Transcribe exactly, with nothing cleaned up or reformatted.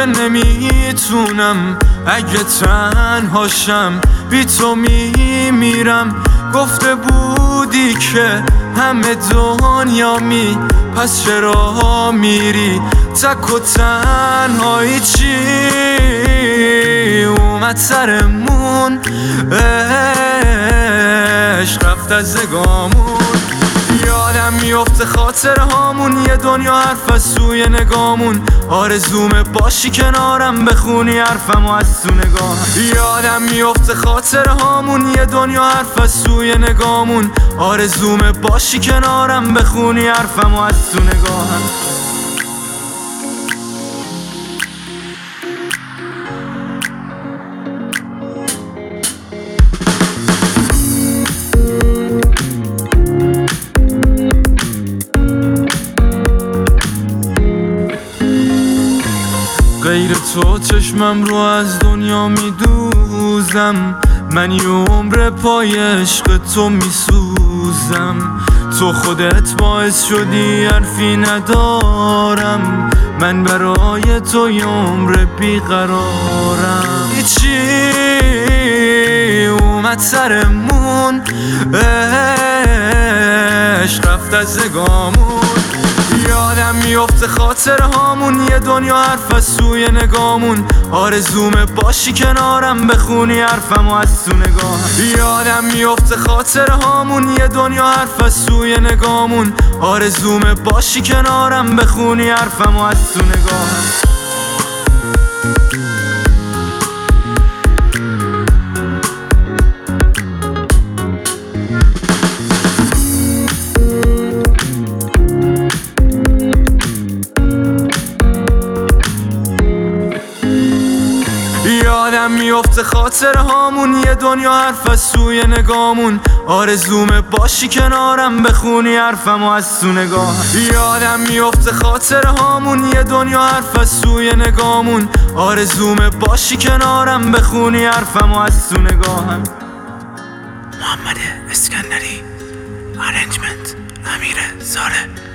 من نمیتونم اگه تنهاشم بی تو میمیرم. گفته بودی که همه دنیا می، پس چرا میری تک و تنهایی؟ چی اومد سرمون؟ عشق رفت از نگامون. یادم میفته خاطر هامون، یه دنیا حرف از سوی نگامون. آرزومه باشی کنارم بخونی حرفمو از تو نگاهم. یادم میفته خاطر هامون، یه دنیا حرف از سوی نگامون. آرزومه باشی کنارم بخونی حرفمو از تو نگاهم. غیر تو چشمم رو از دنیا میدوزم. من یه عمر پای عشق تو میسوزم. تو خودت باعث شدی حرفی ندارم. من برای تو یه عمر بیقرارم. چی اومد سرمون؟ عشق رفت از نگامون. یادم میفته خاطر هامون، یه دنیا حرف از سوی نگامون. آرزومه باشی کنارم بخونی حرفمو از تو نگاهم. یادم میفته خاطر هامون، یه دنیا حرف از سوی نگامون. آرزومه باشی کنارم بخونی حرفمو از تو نگاهم. یادم میفته خاطر هامون، یه دنیا حرف از سوی نگامون. آرزومه باشی کنارم بخونی حرفمو از تو نگاهم. یادم میفته خاطر هامون، یه دنیا حرف از سوی نگامون. آرزومه باشی کنارم بخونی حرفمو از تو نگاهم. محمد اسکندری، ارنجمنت امیر زاره.